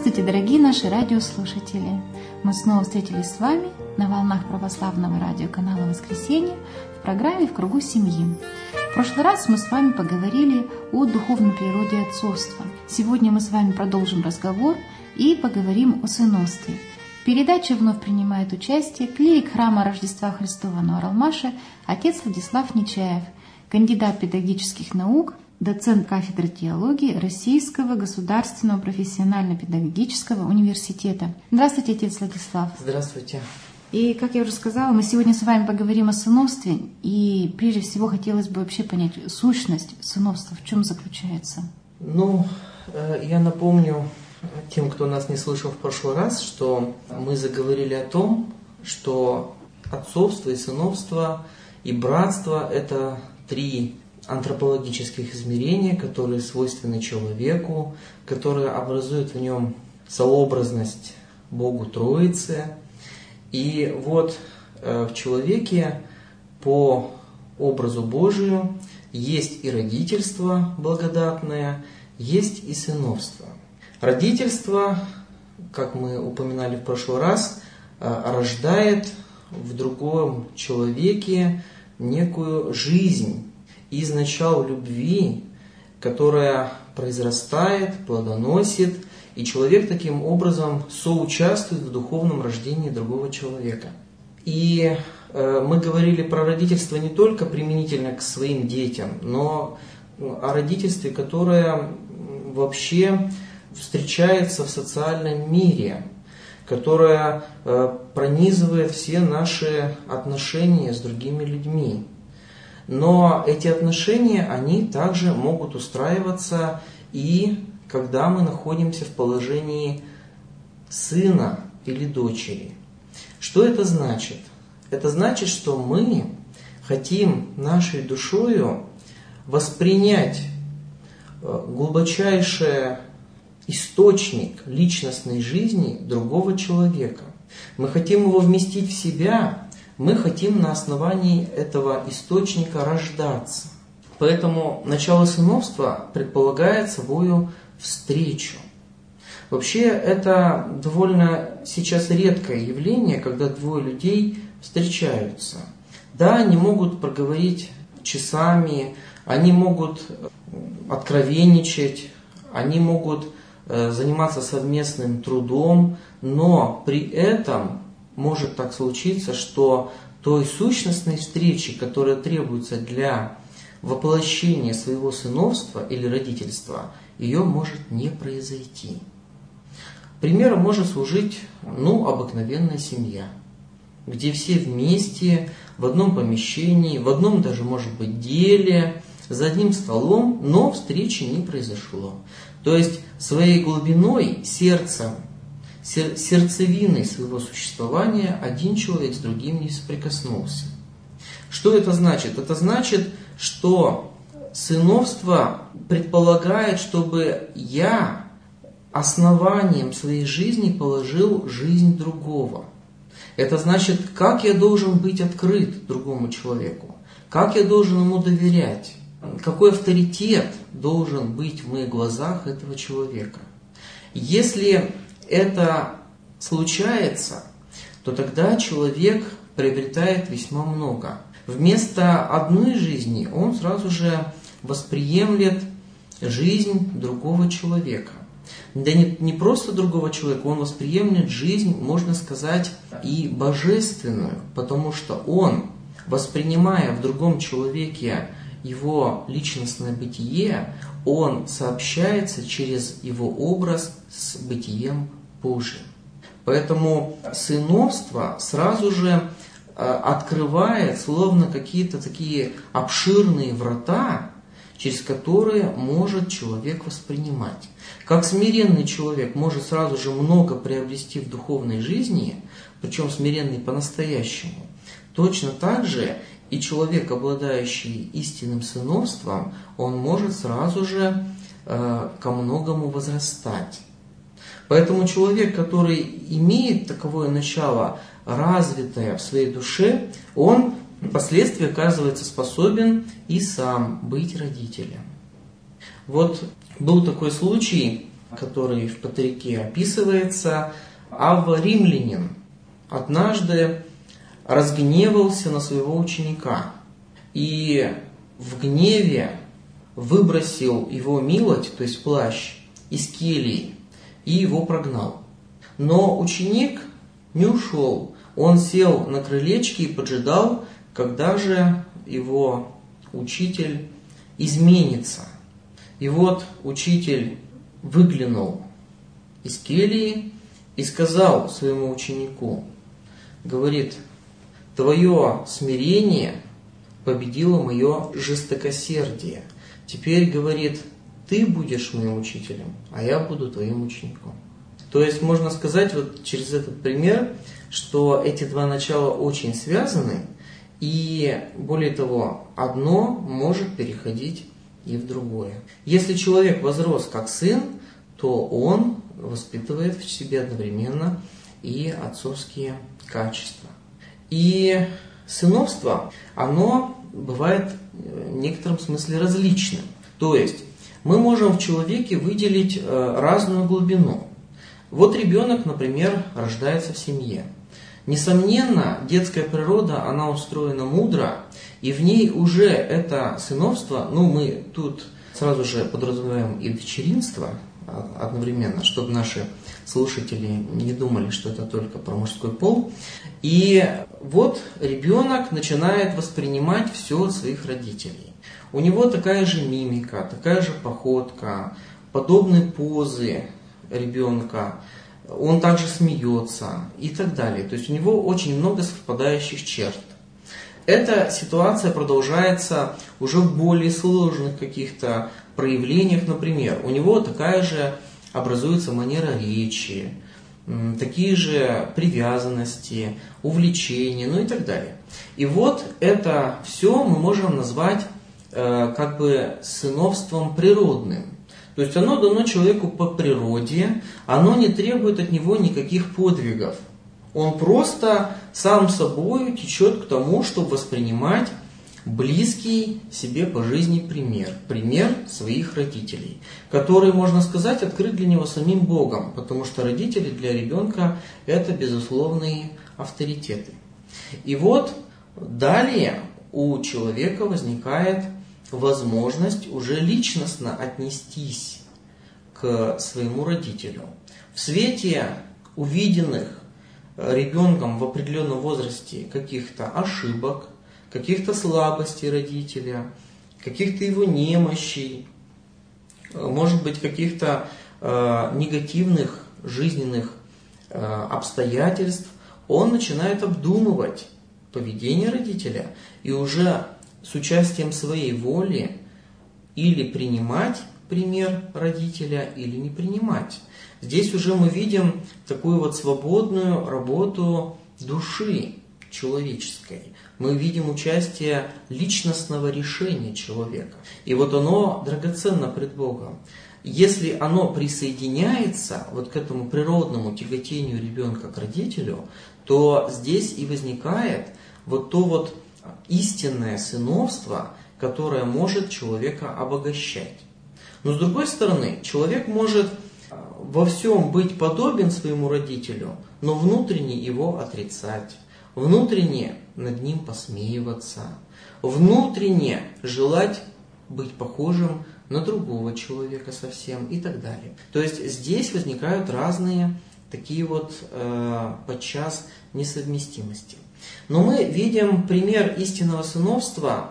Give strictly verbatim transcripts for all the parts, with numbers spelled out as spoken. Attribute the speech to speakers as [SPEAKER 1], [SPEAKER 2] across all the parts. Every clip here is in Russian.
[SPEAKER 1] Здравствуйте, дорогие наши радиослушатели! Мы снова встретились с вами на волнах православного радиоканала «Воскресенье» в программе «В кругу семьи». В прошлый раз мы с вами поговорили о духовной природе отцовства. Сегодня мы с вами продолжим разговор и поговорим о сыновстве. В передаче вновь принимает участие клирик храма Рождества Христова Нуар-Алмаши отец Владислав Нечаев, кандидат педагогических наук, доцент кафедры теологии Российского государственного профессионально-педагогического университета. Здравствуйте, отец Владислав.
[SPEAKER 2] Здравствуйте.
[SPEAKER 1] И, как я уже сказала, мы сегодня с вами поговорим о сыновстве. И прежде всего хотелось бы вообще понять сущность сыновства, в чем заключается.
[SPEAKER 2] Ну, я напомню тем, кто нас не слышал в прошлый раз, что мы заговорили о том, что отцовство и сыновство и братство – это три антропологических измерений, которые свойственны человеку, которые образуют в нем сообразность Богу Троице. И вот в человеке по образу Божию есть и родительство благодатное, есть и сыновство. Родительство, как мы упоминали в прошлый раз, рождает в другом человеке некую жизнь из начала любви, которая произрастает, плодоносит, и человек таким образом соучаствует в духовном рождении другого человека. И э, мы говорили про родительство не только применительно к своим детям, но о родительстве, которое вообще встречается в социальном мире, которое э, пронизывает все наши отношения с другими людьми. Но эти отношения, они также могут устраиваться и когда мы находимся в положении сына или дочери. Что это значит? Это значит, что мы хотим нашей душою воспринять глубочайший источник личностной жизни другого человека. Мы хотим его вместить в себя. Мы хотим на основании этого источника рождаться. Поэтому начало сыновства предполагает собою встречу. Вообще это довольно сейчас редкое явление, когда двое людей встречаются. Да, они могут проговорить часами, они могут откровенничать, они могут заниматься совместным трудом, но при этом может так случиться, что той сущностной встречи, которая требуется для воплощения своего сыновства или родительства, ее может не произойти. Примером может служить, ну, обыкновенная семья, где все вместе, в одном помещении, в одном даже, может быть, деле, за одним столом, но встречи не произошло. То есть своей глубиной, сердцем, сердцевиной своего существования один человек с другим не соприкоснулся. Что это значит? Это значит, что сыновство предполагает, чтобы я основанием своей жизни положил жизнь другого. Это значит, как я должен быть открыт другому человеку, как я должен ему доверять, какой авторитет должен быть в моих глазах этого человека. Если это случается, то тогда человек приобретает весьма много. Вместо одной жизни он сразу же восприемлет жизнь другого человека. Да не, не просто другого человека, он восприемлет жизнь, можно сказать, и божественную, потому что он, воспринимая в другом человеке его личностное бытие, он сообщается через его образ с бытием Божьим. Поэтому сыновство сразу же открывает словно какие-то такие обширные врата, через которые может человек воспринимать. Как смиренный человек может сразу же много приобрести в духовной жизни, причем смиренный по-настоящему, точно так же и человек, обладающий истинным сыновством, он может сразу же э, ко многому возрастать. Поэтому человек, который имеет таковое начало, развитое в своей душе, он впоследствии оказывается способен и сам быть родителем. Вот был такой случай, который в Патрике описывается, Авва Римлянин однажды разгневался на своего ученика и в гневе выбросил его милоть, то есть плащ, из кельи и его прогнал. Но ученик не ушел. Он сел на крылечке и поджидал, когда же его учитель изменится. И вот учитель выглянул из кельи и сказал своему ученику, говорит, твое смирение победило мое жестокосердие. Теперь, говорит, ты будешь моим учителем, а я буду твоим учеником. То есть можно сказать вот через этот пример, что эти два начала очень связаны, и более того, одно может переходить и в другое. Если человек возрос как сын, то он воспитывает в себе одновременно и отцовские качества. И сыновство, оно бывает в некотором смысле различным. То есть мы можем в человеке выделить разную глубину. Вот ребенок, например, рождается в семье. Несомненно, детская природа, она устроена мудро, и в ней уже это сыновство, ну мы тут сразу же подразумеваем и дочеринство одновременно, чтобы наши слушатели не думали, что это только про мужской пол. И вот ребенок начинает воспринимать все от своих родителей. У него такая же мимика, такая же походка, подобные позы ребенка, он также смеется и так далее. То есть у него очень много совпадающих черт. Эта ситуация продолжается уже в более сложных каких-то проявлениях. Например, у него такая же образуется манера речи, такие же привязанности, увлечения, ну и так далее. И вот это все мы можем назвать э, как бы сыновством природным. То есть оно дано человеку по природе, оно не требует от него никаких подвигов. Он просто сам собой течет к тому, чтобы воспринимать близкий себе по жизни пример. Пример своих родителей, который, можно сказать, открыт для него самим Богом, потому что родители для ребенка это безусловные авторитеты. И вот далее у человека возникает возможность уже личностно отнестись к своему родителю. В свете увиденных ребенком в определенном возрасте каких-то ошибок, каких-то слабостей родителя, каких-то его немощей, может быть, каких-то э, негативных жизненных э, обстоятельств, он начинает обдумывать поведение родителя и уже с участием своей воли или принимать пример родителя, или не принимать. Здесь уже мы видим такую вот свободную работу души человеческой. Мы видим участие личностного решения человека. И вот оно драгоценно пред Богом. Если оно присоединяется вот к этому природному тяготению ребенка к родителю, то здесь и возникает вот то вот истинное сыновство, которое может человека обогащать. Но с другой стороны, человек может во всем быть подобен своему родителю, но внутренне его отрицать, внутренне над ним посмеиваться, внутренне желать быть похожим на другого человека совсем и так далее. То есть здесь возникают разные такие вот э, подчас несовместимости. Но мы видим пример истинного сыновства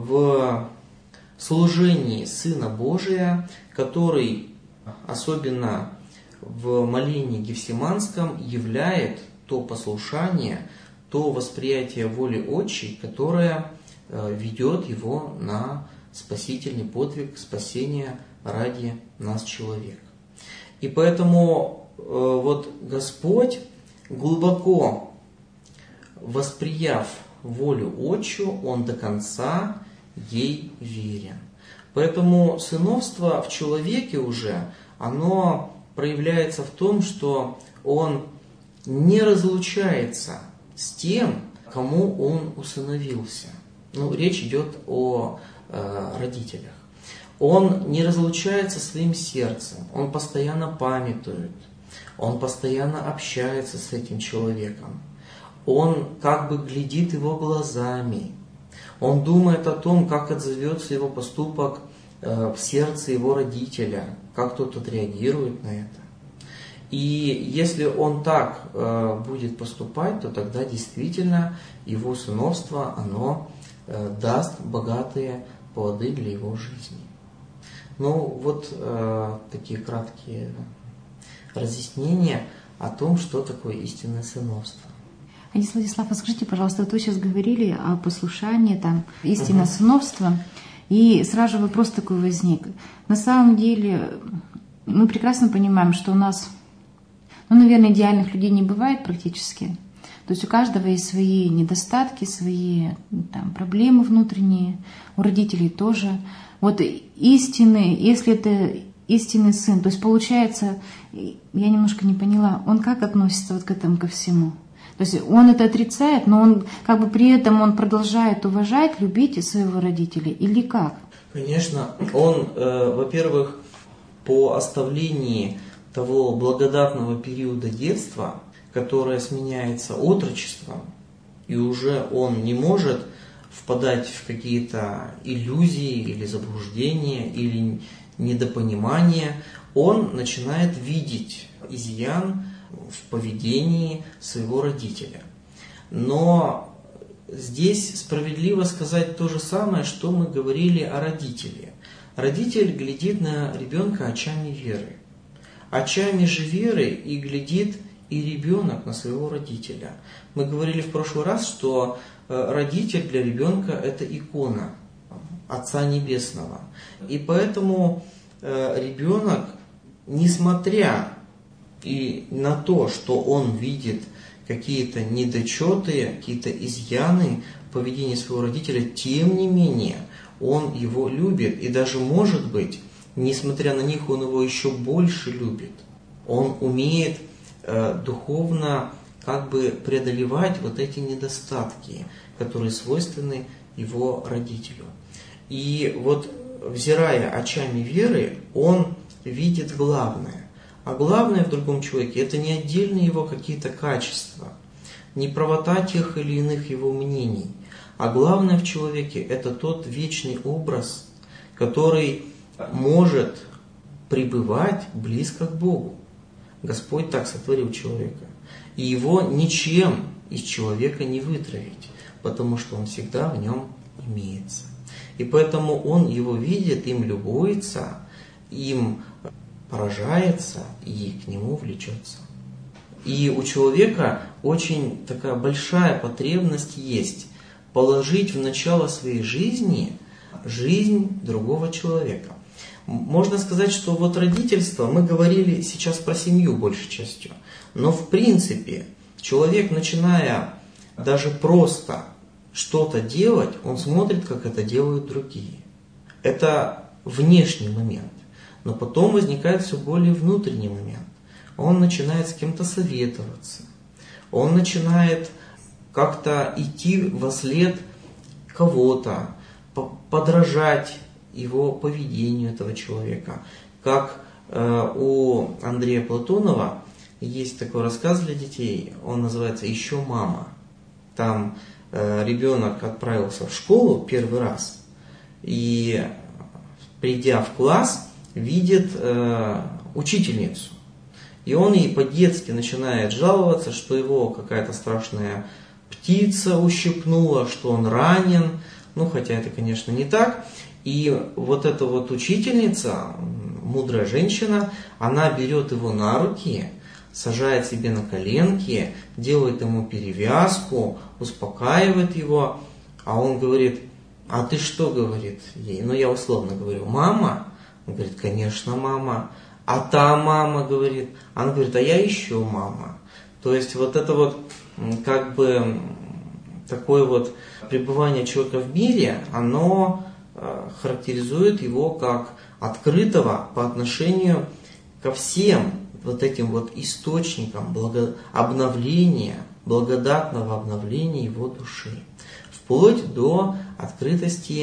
[SPEAKER 2] в служении Сына Божия, который особенно в молении Гефсиманском являет то послушание, то восприятие воли Отчей, которое ведет его на спасительный подвиг спасения ради нас человека. И поэтому вот Господь, глубоко восприяв волю Отчу, Он до конца ей верен. Поэтому сыновство в человеке уже, оно проявляется в том, что он не разлучается с тем, кому он усыновился. Ну, речь идет о э, родителях. Он не разлучается своим сердцем, он постоянно памятует, он постоянно общается с этим человеком, он как бы глядит его глазами, он думает о том, как отзовется его поступок в сердце его родителя, как тот отреагирует на это. И если он так э, будет поступать, то тогда действительно его сыновство, оно э, даст богатые плоды для его жизни. Ну, вот э, такие краткие разъяснения о том, что такое истинное сыновство.
[SPEAKER 1] Адис Владислав, а скажите, пожалуйста, вот вы сейчас говорили о послушании, там, истинное uh-huh. сыновство, и сразу же вопрос такой возник. На самом деле мы прекрасно понимаем, что у нас, ну, наверное, идеальных людей не бывает практически. То есть у каждого есть свои недостатки, свои там, проблемы внутренние, у родителей тоже. Вот истинный, если это истинный сын, то есть получается, я немножко не поняла, он как относится вот к этому ко всему? То есть он это отрицает, но он как бы при этом он продолжает уважать, любить своего родителя или как?
[SPEAKER 2] Конечно, он, э, во-первых, по оставлении того благодатного периода детства, которое сменяется отрочеством, и уже он не может впадать в какие-то иллюзии или заблуждения, или недопонимания, он начинает видеть изъян в поведении своего родителя. Но здесь справедливо сказать то же самое, что мы говорили о родителе. Родитель глядит на ребенка очами веры. Очами же веры и глядит и ребенок на своего родителя. Мы говорили в прошлый раз, что родитель для ребенка – это икона Отца Небесного. И поэтому ребенок, несмотря и на то, что он видит какие-то недочеты, какие-то изъяны в поведении своего родителя, тем не менее он его любит. И даже, может быть, несмотря на них, он его еще больше любит. Он умеет э, духовно как бы преодолевать вот эти недостатки, которые свойственны его родителю. И вот, взирая очами веры, он видит главное. А главное в другом человеке – это не отдельные его какие-то качества, не правота тех или иных его мнений, а главное в человеке – это тот вечный образ, который может пребывать близко к Богу. Господь так сотворил человека. И его ничем из человека не вытравить, потому что он всегда в нем имеется. И поэтому он его видит, им любуется, им поражается и к нему влечется. И у человека очень такая большая потребность есть положить в начало своей жизни жизнь другого человека. Можно сказать, что вот родительство, мы говорили сейчас про семью большей частью, но в принципе человек, начиная даже просто что-то делать, он смотрит, как это делают другие. Это внешний момент. Но потом возникает все более внутренний момент. Он начинает с кем-то советоваться. Он начинает как-то идти вослед кого-то, подражать его поведению этого человека. Как э, у Андрея Платонова есть такой рассказ для детей, он называется «Еще мама». Там э, ребенок отправился в школу первый раз, и придя в класс, видит э, учительницу. И он ей по-детски начинает жаловаться, что его какая-то страшная птица ущипнула, что он ранен. Ну, хотя это, конечно, не так. И вот эта вот учительница, мудрая женщина, она берет его на руки, сажает себе на коленки, делает ему перевязку, успокаивает его. А он говорит: а ты что, говорит ей? Ну, я условно говорю: мама? Он говорит: конечно, мама. А та мама, говорит. Она говорит: а я еще мама. То есть вот это вот как бы такое вот пребывание человека в мире, оно характеризует его как открытого по отношению ко всем вот этим вот источникам благо... обновления, благодатного обновления его души. Вплоть до открытости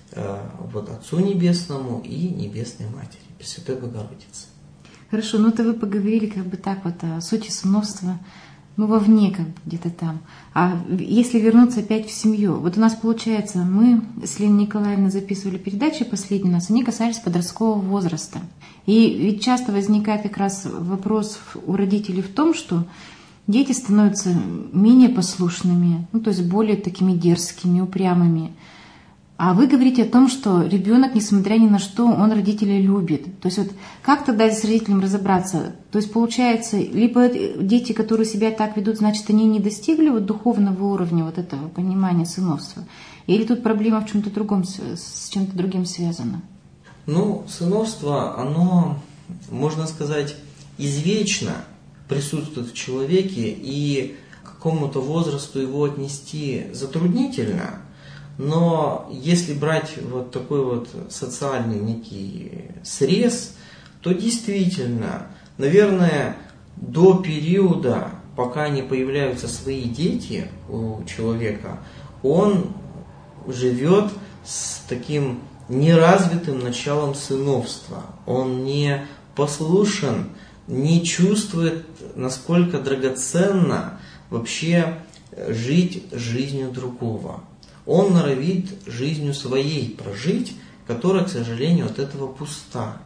[SPEAKER 2] вот Отцу Небесному и Небесной Матери, Пресвятой Богородице.
[SPEAKER 1] Хорошо, ну это вы поговорили как бы так вот о сути сыновства, ну вовне как бы где-то там. А если вернуться опять в семью, вот у нас получается, мы с Леной Николаевной записывали передачи последние у нас, они касались подросткового возраста. И ведь часто возникает как раз вопрос у родителей в том, что дети становятся менее послушными, ну то есть более такими дерзкими, упрямыми. А вы говорите о том, что ребенок, несмотря ни на что, он родителей любит. То есть вот как тогда с родителем разобраться? То есть получается, либо дети, которые себя так ведут, значит, они не достигли вот духовного уровня вот этого понимания сыновства? Или тут проблема в чем-то другом, с чем-то другим связана?
[SPEAKER 2] Ну, сыновство, оно, можно сказать, извечно присутствует в человеке, и к какому-то возрасту его отнести затруднительно. Но если брать вот такой вот социальный некий срез, то действительно, наверное, до периода, пока не появляются свои дети у человека, он живет с таким неразвитым началом сыновства. Он не послушен, не чувствует, насколько драгоценно вообще жить жизнью другого. Он норовит жизнью своей прожить, которая, к сожалению, от этого пуста.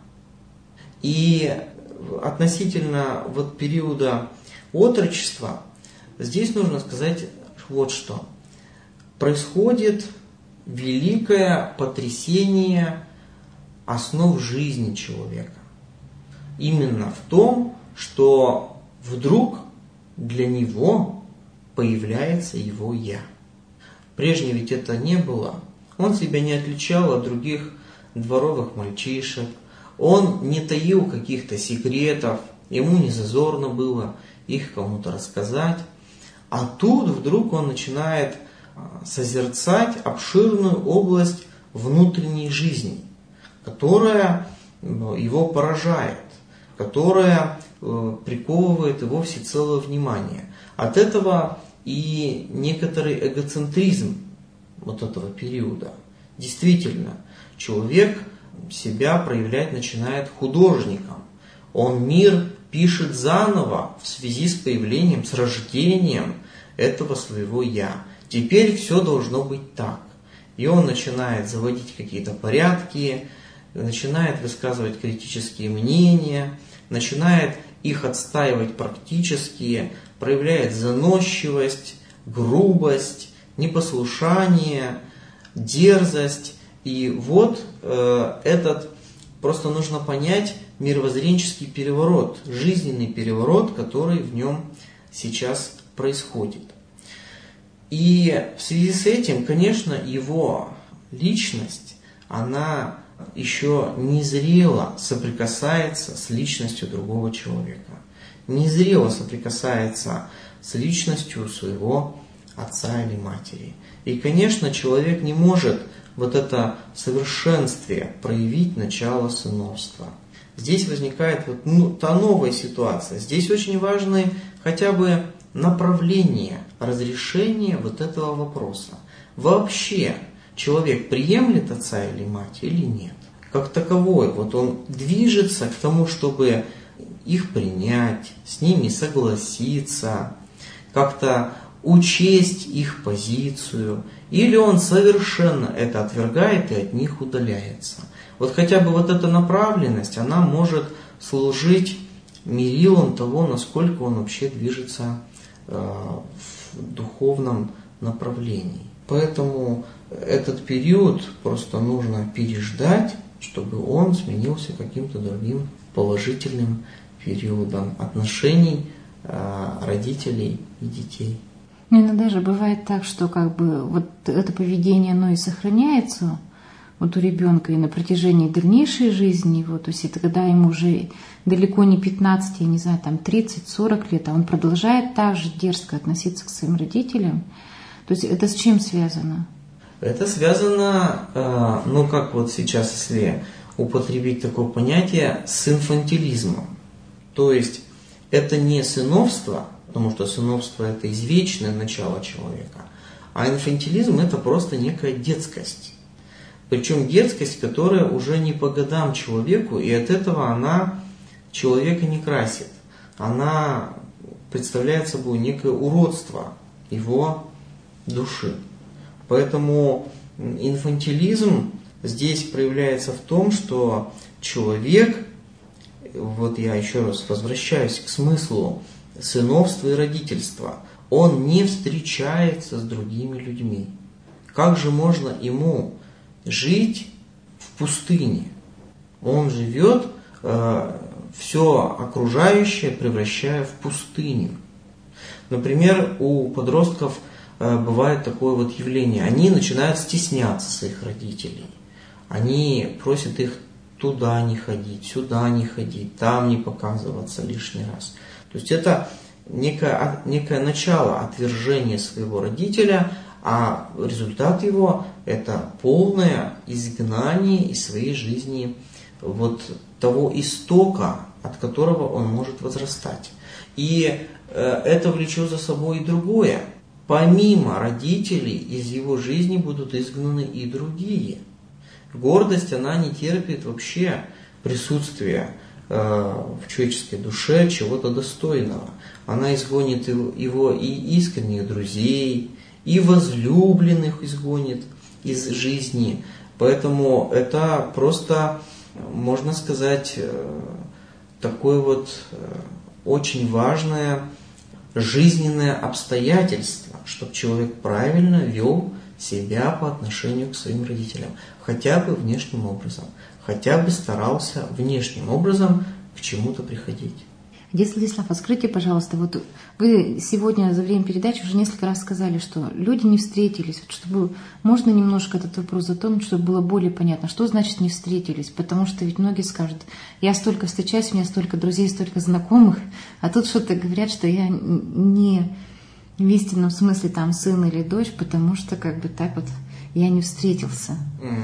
[SPEAKER 2] И относительно вот периода отрочества, здесь нужно сказать вот что. Происходит великое потрясение основ жизни человека. Именно в том, что вдруг для него появляется его «я». Прежде ведь это не было. Он себя не отличал от других дворовых мальчишек. Он не таил каких-то секретов. Ему не зазорно было их кому-то рассказать. А тут вдруг он начинает созерцать обширную область внутренней жизни, которая его поражает, которая приковывает его всецелое внимание. От этого и некоторый эгоцентризм вот этого периода. Действительно, человек себя проявлять начинает художником. Он мир пишет заново в связи с появлением, с рождением этого своего «я». Теперь все должно быть так. И он начинает заводить какие-то порядки, начинает высказывать критические мнения, начинает их отстаивать практически, проявляет заносчивость, грубость, непослушание, дерзость. И вот э, этот, просто нужно понять, мировоззренческий переворот, жизненный переворот, который в нем сейчас происходит. И в связи с этим, конечно, его личность, она еще незрело соприкасается с личностью другого человека. Незрело соприкасается с личностью своего отца или матери. И, конечно, человек не может вот это совершенствие проявить начало сыновства. Здесь возникает вот, ну, та новая ситуация. Здесь очень важны хотя бы направление разрешения вот этого вопроса. Вообще человек приемлет отца или мать или нет? Как таковой, вот он движется к тому, чтобы их принять, с ними согласиться, как-то учесть их позицию, или он совершенно это отвергает и от них удаляется. Вот хотя бы вот эта направленность, она может служить мерилом того, насколько он вообще движется э, в духовном направлении. Поэтому этот период просто нужно переждать, чтобы он сменился каким-то другим положительным периодом отношений э, родителей и детей.
[SPEAKER 1] Но иногда же бывает так, что как бы вот это поведение, оно и сохраняется вот у ребенка и на протяжении дальнейшей жизни его, то есть это когда ему уже далеко не пятнадцать, я не знаю, там тридцать-сорок лет, а он продолжает так же дерзко относиться к своим родителям. То есть это с чем связано?
[SPEAKER 2] Это связано, э, ну как вот сейчас, если употребить такое понятие, с инфантилизмом. То есть это не сыновство, потому что сыновство это извечное начало человека, а инфантилизм это просто некая детскость. Причем детскость, которая уже не по годам человеку, и от этого она человека не красит. Она представляет собой некое уродство его души. Поэтому инфантилизм здесь проявляется в том, что человек, вот я еще раз возвращаюсь к смыслу сыновства и родительства, он не встречается с другими людьми. Как же можно ему жить в пустыне? Он живет э, все окружающее, превращая в пустыню. Например, у подростков э, бывает такое вот явление. Они начинают стесняться своих родителей. Они просят их туда не ходить, сюда не ходить, там не показываться лишний раз. То есть это некое, некое начало отвержения своего родителя, а результат его – это полное изгнание из своей жизни вот того истока, от которого он может возрастать. И э, это влечет за собой и другое. Помимо родителей из его жизни будут изгнаны и другие. Гордость, она не терпит вообще присутствия э, в человеческой душе чего-то достойного. Она изгонит его и искренних друзей, и возлюбленных изгонит из жизни. Поэтому это просто, можно сказать, такое вот очень важное жизненное обстоятельство, чтобы человек правильно вел себя по отношению к своим родителям. Хотя бы внешним образом. Хотя бы старался внешним образом к чему-то приходить.
[SPEAKER 1] Отец Владислав, а скажите, пожалуйста, вот вы сегодня за время передачи уже несколько раз сказали, что люди не встретились. Вот чтобы можно немножко этот вопрос затронуть, чтобы было более понятно, что значит не встретились. Потому что ведь многие скажут, я столько встречаюсь, у меня столько друзей, столько знакомых, а тут что-то говорят, что я не в истинном смысле там сын или дочь, потому что как бы так вот я не встретился.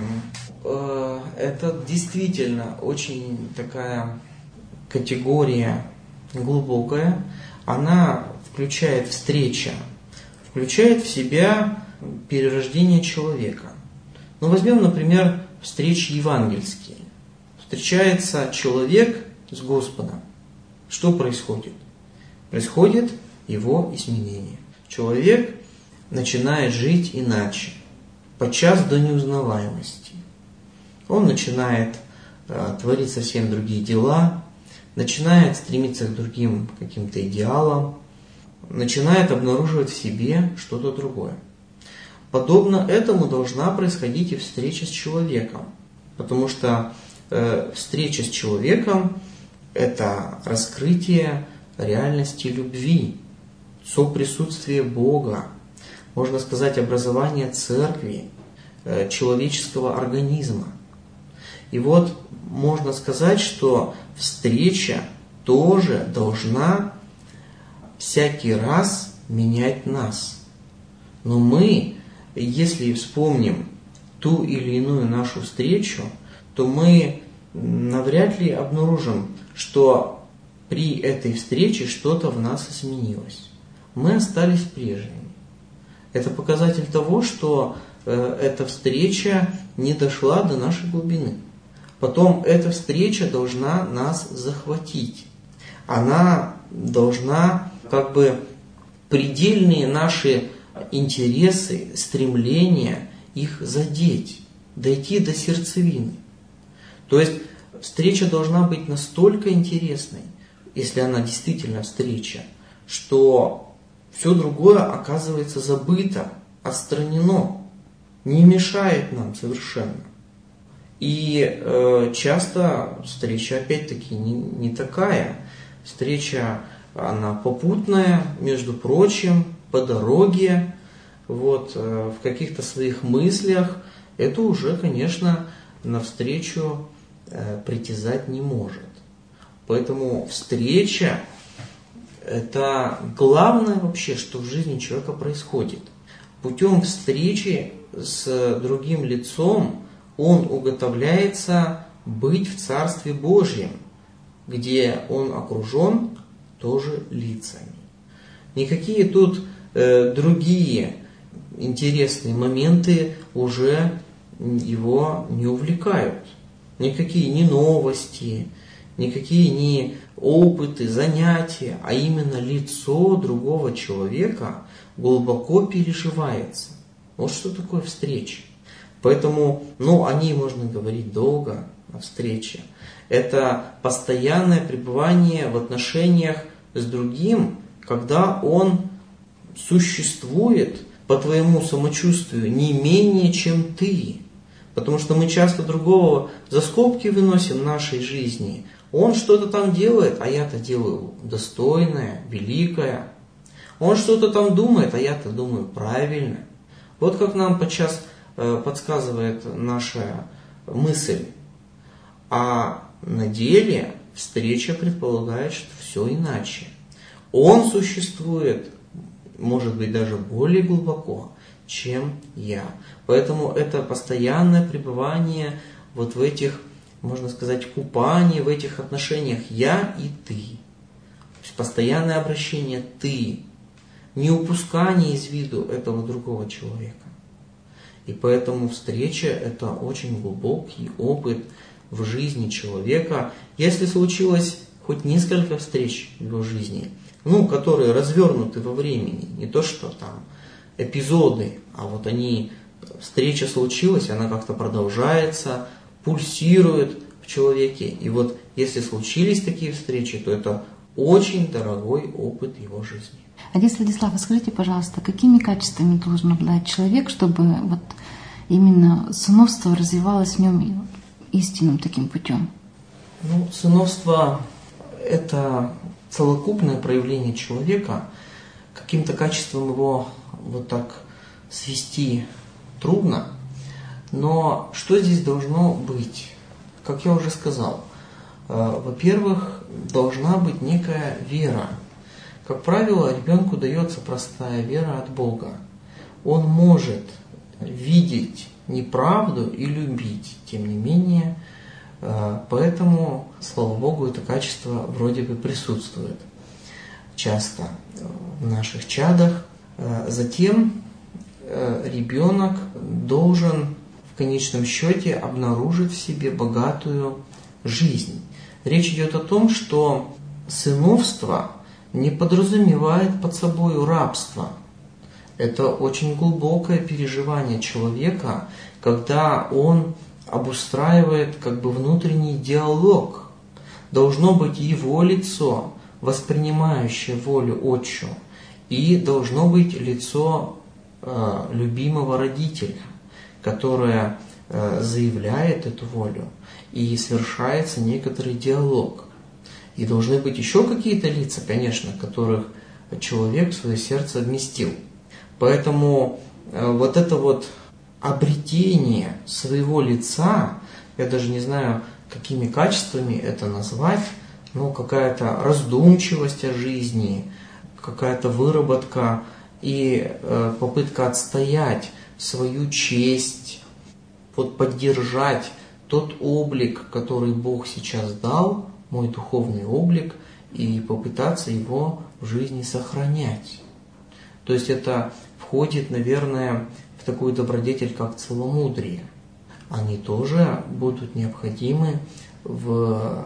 [SPEAKER 2] Это действительно очень такая категория глубокая, она включает встреча, включает в себя перерождение человека. Ну, возьмем, например, встречи евангельские. Встречается человек с Господом. Что происходит? Происходит его изменение. Человек начинает жить иначе, подчас до неузнаваемости. Он начинает э, творить совсем другие дела, начинает стремиться к другим каким-то идеалам, начинает обнаруживать в себе что-то другое. Подобно этому должна происходить и встреча с человеком, потому что э, встреча с человеком – это раскрытие реальности любви, соприсутствие Бога, можно сказать, образование церкви, э, человеческого организма. И вот можно сказать, что встреча тоже должна всякий раз менять нас. Но мы, если вспомним ту или иную нашу встречу, то мы навряд ли обнаружим, что при этой встрече что-то в нас изменилось. Мы остались прежними. Это показатель того, что э, эта встреча не дошла до нашей глубины. Потом эта встреча должна нас захватить. Она должна как бы предельные наши интересы, стремления, их задеть, дойти до сердцевины. То есть встреча должна быть настолько интересной, если она действительно встреча, что все другое оказывается забыто, отстранено, не мешает нам совершенно. И э, часто встреча опять-таки не, не такая. Встреча, она попутная, между прочим, по дороге, вот, э, в каких-то своих мыслях. Это уже, конечно, навстречу э, притязать не может. Поэтому встреча – это главное вообще, что в жизни человека происходит. Путем встречи с другим лицом он уготовляется быть в Царстве Божьем, где он окружен тоже лицами. Никакие тут э, другие интересные моменты уже его не увлекают. Никакие ни новости, никакие ни опыты, занятия, а именно лицо другого человека глубоко переживается. Вот что такое встреча. Поэтому, ну, о ней можно говорить долго, о встрече. Это постоянное пребывание в отношениях с другим, когда он существует по твоему самочувствию не менее, чем ты. Потому что мы часто другого за скобки выносим в нашей жизни. Он что-то там делает, а я-то делаю достойное, великое. Он что-то там думает, а я-то думаю правильно. Вот как нам подчас подсказывает наша мысль. А на деле встреча предполагает, что все иначе. Он существует, может быть, даже более глубоко, чем я. Поэтому это постоянное пребывание вот в этих, можно сказать, купании, в этих отношениях я и ты. То есть постоянное обращение ты, не упускание из виду этого другого человека. И поэтому встреча – это очень глубокий опыт в жизни человека. Если случилось хоть несколько встреч в его жизни, ну, которые развернуты во времени, не то что там эпизоды, а вот они, встреча случилась, она как-то продолжается, пульсирует в человеке. И вот если случились такие встречи, то это очень дорогой опыт его жизни.
[SPEAKER 1] Отец Владислав, скажите, пожалуйста, какими качествами должен обладать человек, чтобы вот именно сыновство развивалось в нем истинным таким путем?
[SPEAKER 2] Ну, сыновство – это целокупное проявление человека. Каким-то качеством его вот так свести трудно. Но что здесь должно быть? Как я уже сказал, во-первых, должна быть некая вера. Как правило, ребенку дается простая вера от Бога. Он может видеть неправду и любить, тем не менее, поэтому, слава Богу, это качество вроде бы присутствует часто в наших чадах. Затем ребенок должен в конечном счете обнаружить в себе богатую жизнь. Речь идет о том, что сыновство не подразумевает под собой рабство. Это очень глубокое переживание человека, когда он обустраивает как бы внутренний диалог. Должно быть его лицо, воспринимающее волю отчу, и должно быть лицо э, любимого родителя, которое э, заявляет эту волю, и совершается некоторый диалог. И должны быть еще какие-то лица, конечно, которых человек в свое сердце вместил. Поэтому э, вот это вот обретение своего лица, я даже не знаю, какими качествами это назвать, но какая-то раздумчивость о жизни, какая-то выработка и э, попытка отстоять свою честь, вот поддержать тот облик, который Бог сейчас дал, мой духовный облик, и попытаться его в жизни сохранять. То есть это входит, наверное, в такую добродетель, как целомудрие. Они тоже будут необходимы в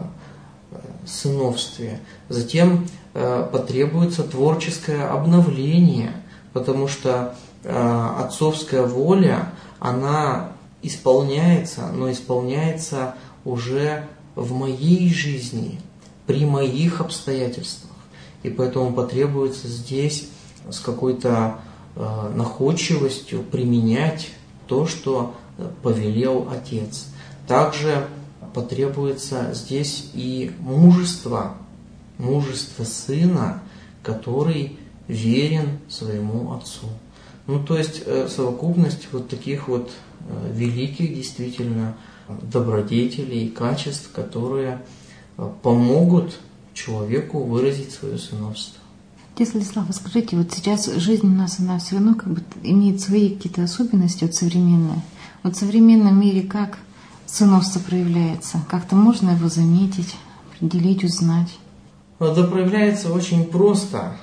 [SPEAKER 2] сыновстве. Затем э, потребуется творческое обновление, потому что э, отцовская воля, она исполняется, но исполняется уже в моей жизни, при моих обстоятельствах. И поэтому потребуется здесь с какой-то э, находчивостью применять то, что повелел Отец. Также потребуется здесь и мужество, мужество сына, который верен своему отцу. Ну, то есть э, совокупность вот таких вот э, великих действительно добродетелей, качеств, которые э, помогут человеку выразить свое сыновство.
[SPEAKER 1] Отец Владислав, скажите, вот сейчас жизнь у нас, она все равно как бы имеет свои какие-то особенности вот современные. Вот в современном мире как сыновство проявляется? Как-то можно его заметить, определить, узнать?
[SPEAKER 2] Это проявляется очень просто.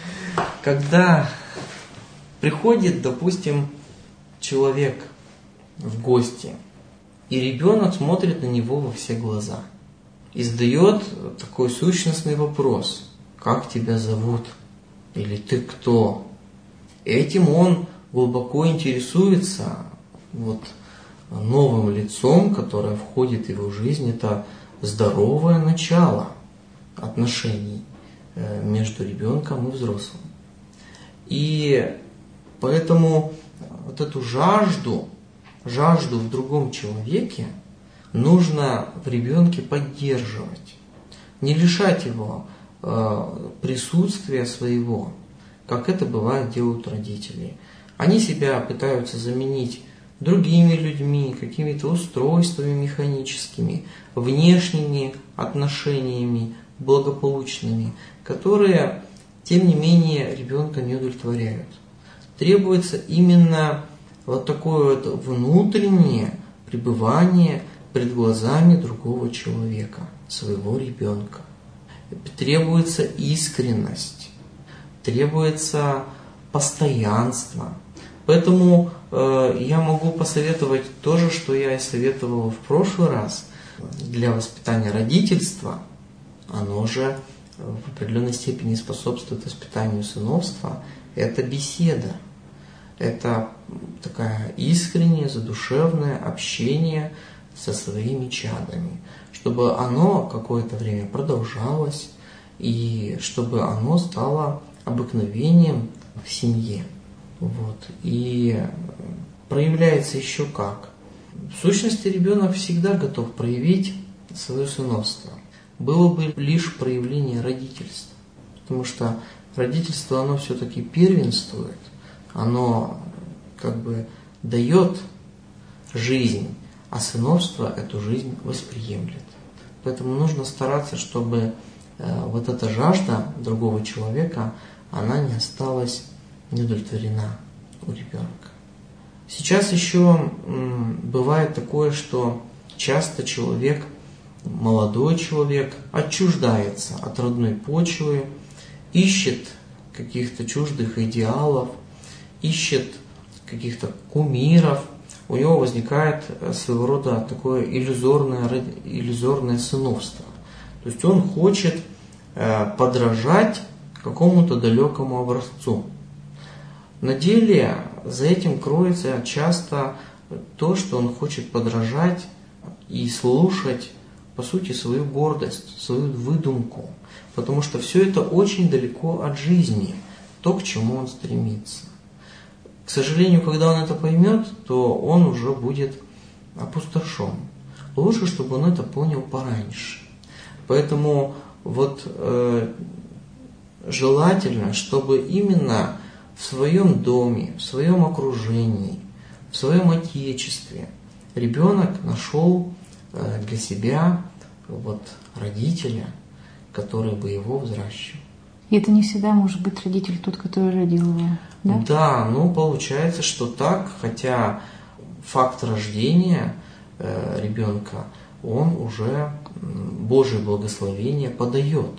[SPEAKER 2] Когда приходит, допустим, человек в гости, и ребенок смотрит на него во все глаза и задает такой сущностный вопрос: как тебя зовут? Или ты кто? Этим он глубоко интересуется вот новым лицом, которое входит в его жизнь. Это здоровое начало отношений между ребенком и взрослым. И поэтому вот эту жажду, жажду в другом человеке нужно в ребенке поддерживать, не лишать его э, присутствия своего, как это бывает делают родители. Они себя пытаются заменить другими людьми, какими-то устройствами механическими, внешними отношениями благополучными, которые, тем не менее, ребенка не удовлетворяют. Требуется именно вот такое вот внутреннее пребывание пред глазами другого человека, своего ребенка. Требуется искренность, требуется постоянство. Поэтому э, я могу посоветовать то же, что я и советовал в прошлый раз. Для воспитания родительства оно же в определенной степени способствует воспитанию сыновства. Это беседа. Это такое искреннее, задушевное общение со своими чадами, чтобы оно какое-то время продолжалось и чтобы оно стало обыкновением в семье. Вот. И проявляется еще как. В сущности, ребенок всегда готов проявить свое сыновство. Было бы лишь проявление родительства. Потому что родительство, оно все-таки первенствует, оно как бы дает жизнь, а сыновство эту жизнь восприемлет. Поэтому нужно стараться, чтобы э, вот эта жажда другого человека, она не осталась неудовлетворена у ребенка. Сейчас еще м, бывает такое, что часто человек, молодой человек, отчуждается от родной почвы, ищет каких-то чуждых идеалов, ищет каких-то кумиров. У него возникает своего рода такое иллюзорное, иллюзорное сыновство. То есть он хочет э, подражать какому-то далекому образцу. На деле за этим кроется часто то, что он хочет подражать и слушать, по сути, свою гордость, свою выдумку. Потому что все это очень далеко от жизни, то, к чему он стремится. К сожалению, когда он это поймет, то он уже будет опустошен. Лучше, чтобы он это понял пораньше. Поэтому вот э, желательно, чтобы именно в своем доме, в своем окружении, в своем отечестве ребенок нашел э, для себя вот, родителя, который бы его взращивал.
[SPEAKER 1] И это не всегда может быть родитель тот, который родил его, да?
[SPEAKER 2] Да, ну получается, что так, хотя факт рождения э, ребенка, он уже Божье благословение подает.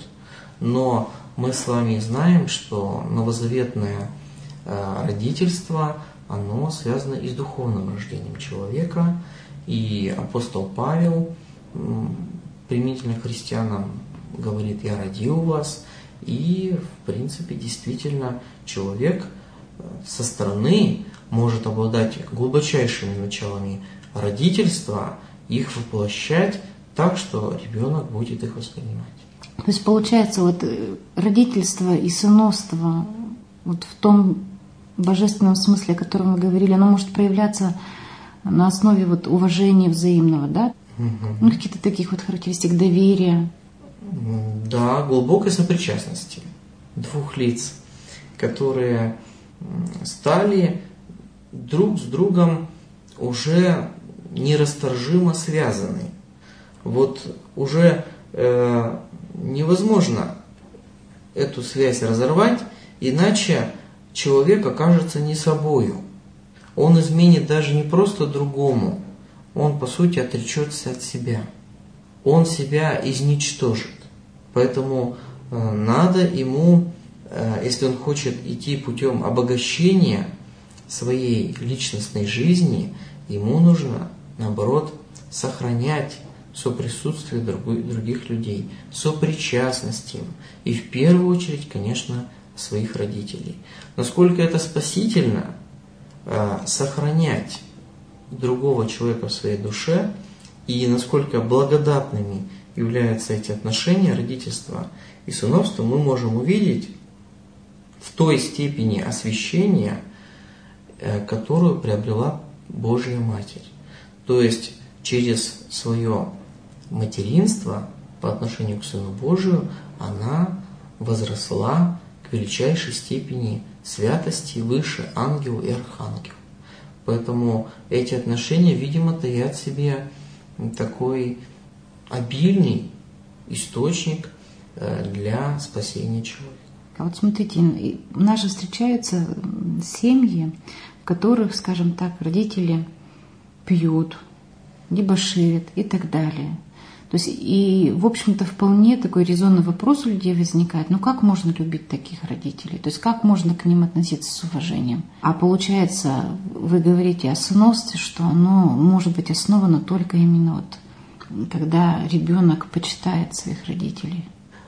[SPEAKER 2] Но мы с вами знаем, что новозаветное э, родительство, оно связано и с духовным рождением человека. И апостол Павел, применительно к христианам, говорит: «Я родил вас». И, в принципе, действительно, человек со стороны может обладать глубочайшими началами родительства, их воплощать так, что ребенок будет их воспринимать.
[SPEAKER 1] То есть, получается, вот родительство и сыновство вот в том божественном смысле, о котором мы говорили, оно может проявляться на основе вот уважения взаимного, да? Угу. Ну, какие-то таких вот характеристик доверия.
[SPEAKER 2] Да, глубокой сопричастности двух лиц, которые стали друг с другом уже нерасторжимо связаны. Вот уже э, невозможно эту связь разорвать, иначе человек окажется не собою. Он изменит даже не просто другому, он по сути отречется от себя. Он себя изничтожит. Поэтому э, надо ему, э, если он хочет идти путем обогащения своей личностной жизни, ему нужно, наоборот, сохранять соприсутствие других людей, сопричастность им. И в первую очередь, конечно, своих родителей. Насколько это спасительно сохранять другого человека в своей душе, и насколько благодатными являются эти отношения родительства и сыновства, мы можем увидеть в той степени освящения, которую приобрела Божья Матерь. То есть через свое материнство по отношению к Сыну Божию она возросла к величайшей степени святости выше ангелов и архангелов. Поэтому эти отношения, видимо, таят в себе такой обильный источник для спасения человека.
[SPEAKER 1] А вот смотрите, у нас же встречаются семьи, в которых, скажем так, родители пьют, дебоширят и так далее. То есть, и, в общем-то, вполне такой резонный вопрос у людей возникает, ну как можно любить таких родителей? То есть, как можно к ним относиться с уважением? А получается, вы говорите о сыновстве, что оно может быть основано только именно вот, когда ребенок почитает своих родителей.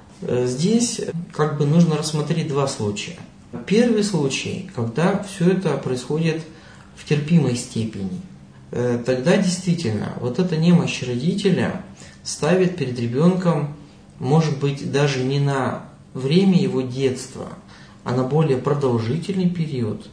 [SPEAKER 2] Здесь как бы нужно рассмотреть два случая. Первый случай, когда все это происходит в терпимой степени. Тогда действительно вот эта немощь родителя ставит перед ребенком, может быть, даже не на время его детства, а на более продолжительный период,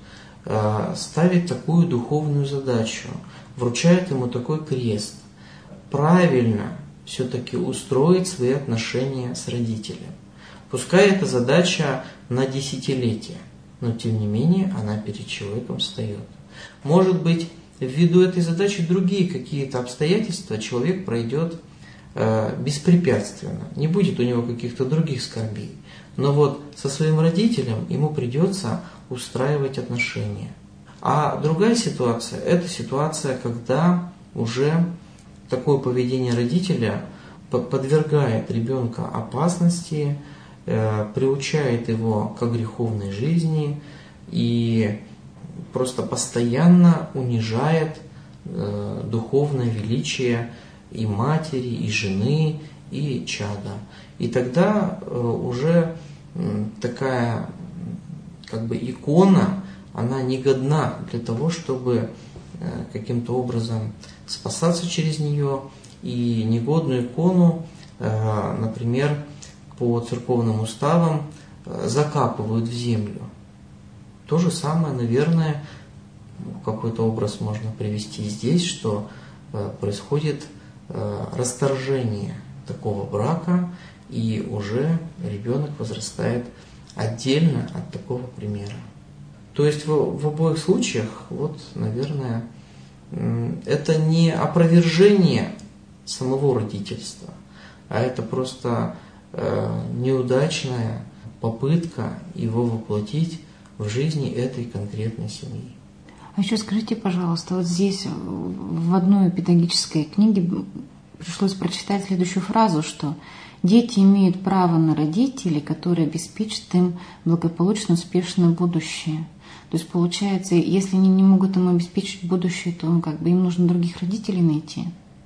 [SPEAKER 2] ставит такую духовную задачу, вручает ему такой крест. Правильно все-таки устроить свои отношения с родителем. Пускай эта задача на десятилетия, но тем не менее она перед человеком встает. Может быть, ввиду этой задачи другие какие-то обстоятельства человек пройдет э, беспрепятственно, не будет у него каких-то других скорбей. Но вот со своим родителем ему придется устраивать отношения. А другая ситуация – это ситуация, когда уже такое поведение родителя подвергает ребенка опасности, э, приучает его к греховной жизни и просто постоянно унижает э, духовное величие и матери, и жены, и чада. И тогда э, уже э, такая как бы икона, она не годна для того, чтобы э, каким-то образом спасаться через нее, и негодную икону, э, например, по церковным уставам э, закапывают в землю. То же самое, наверное, какой-то образ можно привести здесь, что э, происходит э, расторжение такого брака, и уже ребенок возрастает отдельно от такого примера. То есть в, в обоих случаях, вот, наверное, э, это не опровержение самого родительства, а это просто э, неудачная попытка его воплотить в жизни этой конкретной семьи.
[SPEAKER 1] А еще скажите, пожалуйста, вот здесь в одной педагогической книге пришлось прочитать следующую фразу, что дети имеют право на родителей, которые обеспечат им благополучно успешное будущее. То есть получается, если они не могут им обеспечить будущее, то как бы им нужно других родителей найти.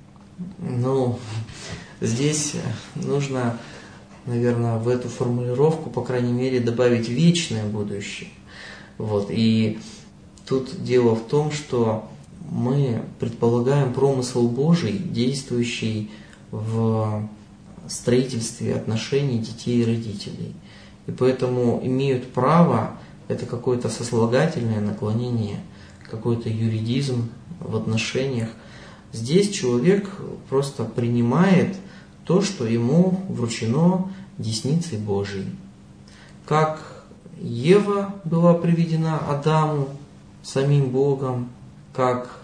[SPEAKER 2] Ну, здесь нужно, наверное, в эту формулировку, по крайней мере, добавить вечное будущее. Вот. И тут дело в том, что мы предполагаем промысел Божий, действующий в строительстве отношений детей и родителей. И поэтому имеют право, это какое-то сослагательное наклонение, какой-то юридизм в отношениях. Здесь человек просто принимает то, что ему вручено десницей Божией. Как Ева была приведена Адаму самим Богом, как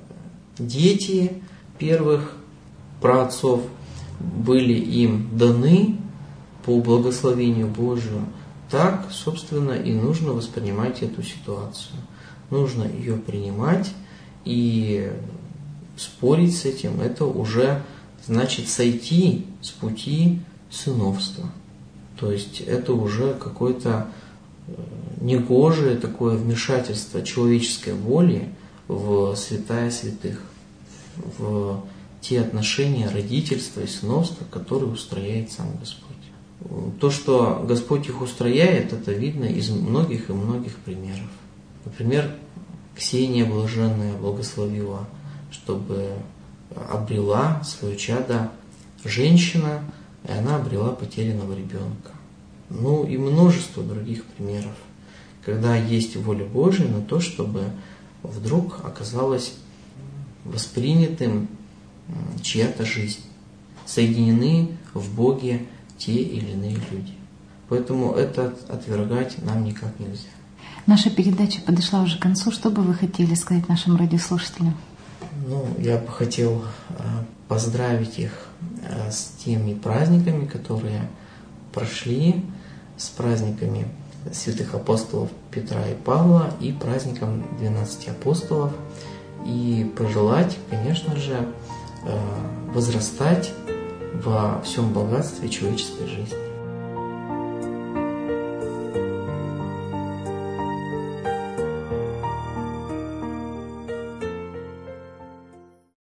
[SPEAKER 2] дети первых праотцов были им даны по благословению Божию, так, собственно, и нужно воспринимать эту ситуацию. Нужно ее принимать, и спорить с этим – это уже значит сойти с пути сыновства. То есть это уже какое-то негожее такое вмешательство человеческой воли в святая святых, в те отношения родительства и сыновства, которые устрояет сам Господь. То, что Господь их устрояет, это видно из многих и многих примеров. Например, Ксения Блаженная благословила, чтобы обрела свое чадо женщина, и она обрела потерянного ребенка. Ну и множество других примеров, когда есть воля Божия на то, чтобы вдруг оказалась воспринятым чья-то жизнь, соединены в Боге те или иные люди. Поэтому это отвергать нам никак нельзя.
[SPEAKER 1] Наша передача подошла уже к концу. Что бы вы хотели сказать нашим радиослушателям?
[SPEAKER 2] Ну, я бы хотел поздравить их с теми праздниками, которые прошли, с праздниками святых апостолов Петра и Павла и праздником двенадцати апостолов. И пожелать, конечно же, возрастать во всем богатстве человеческой жизни.